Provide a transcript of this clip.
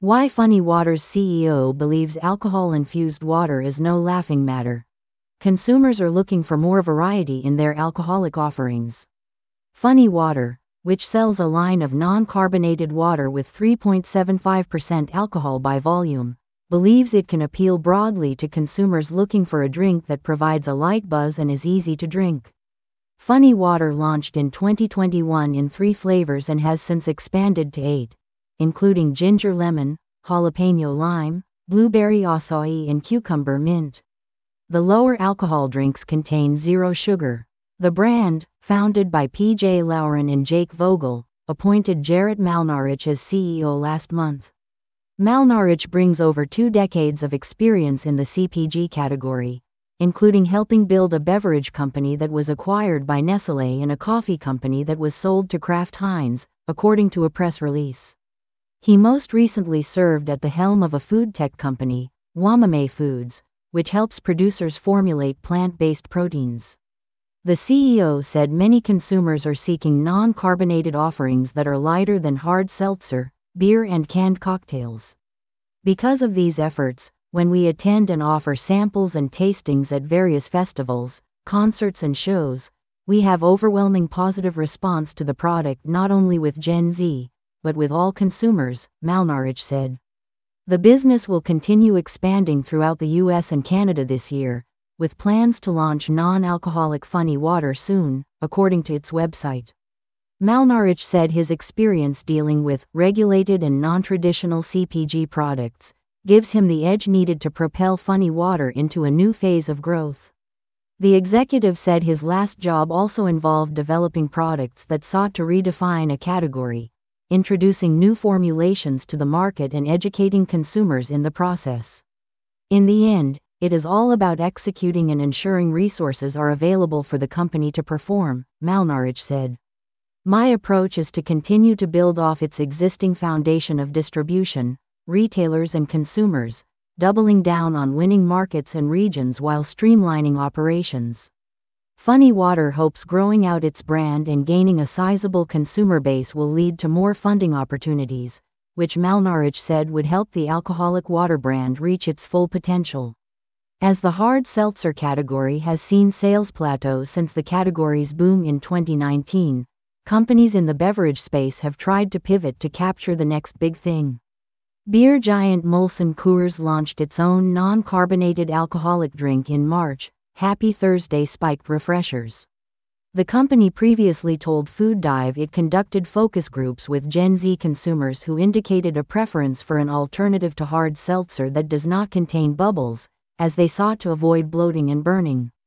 Why Funny Water's CEO believes alcohol-infused water is no laughing matter. Consumers are looking for more variety in their alcoholic offerings. Funny Water, which sells a line of non-carbonated water with 3.75% alcohol by volume, believes it can appeal broadly to consumers looking for a drink that provides a light buzz and is easy to drink. Funny Water launched in 2021 in 3 flavors and has since expanded to 8, including ginger lemon, jalapeno lime, blueberry acai and cucumber mint. The lower alcohol drinks contain 0 sugar. The brand, founded by PJ Lauren and Jake Vogel, appointed Jarrett Malnarich as CEO last month. Malnarich brings over 2 decades of experience in the CPG category, including helping build a beverage company that was acquired by Nestlé and a coffee company that was sold to Kraft Heinz, according to a press release. He most recently served at the helm of a food tech company, Wamame Foods, which helps producers formulate plant-based proteins. The CEO said many consumers are seeking non-carbonated offerings that are lighter than hard seltzer, beer and canned cocktails. Because of these efforts, when we attend and offer samples and tastings at various festivals, concerts and shows, we have overwhelming positive response to the product not only with Gen Z, but with all consumers, Malnarich said. The business will continue expanding throughout the US and Canada this year, with plans to launch non-alcoholic Funny Water soon, according to its website. Malnarich said his experience dealing with regulated and non-traditional CPG products gives him the edge needed to propel Funny Water into a new phase of growth. The executive said his last job also involved developing products that sought to redefine a category, introducing new formulations to the market and educating consumers in the process. In the end, it is all about executing and ensuring resources are available for the company to perform, Malnarich said. My approach is to continue to build off its existing foundation of distribution, retailers and consumers, doubling down on winning markets and regions while streamlining operations. Funny Water hopes growing out its brand and gaining a sizable consumer base will lead to more funding opportunities, which Malnarich said would help the alcoholic water brand reach its full potential. As the hard seltzer category has seen sales plateau since the category's boom in 2019, companies in the beverage space have tried to pivot to capture the next big thing. Beer giant Molson Coors launched its own non-carbonated alcoholic drink in March, Happy Thursday Spiked Refreshers. The company previously told Food Dive it conducted focus groups with Gen Z consumers who indicated a preference for an alternative to hard seltzer that does not contain bubbles, as they sought to avoid bloating and burning.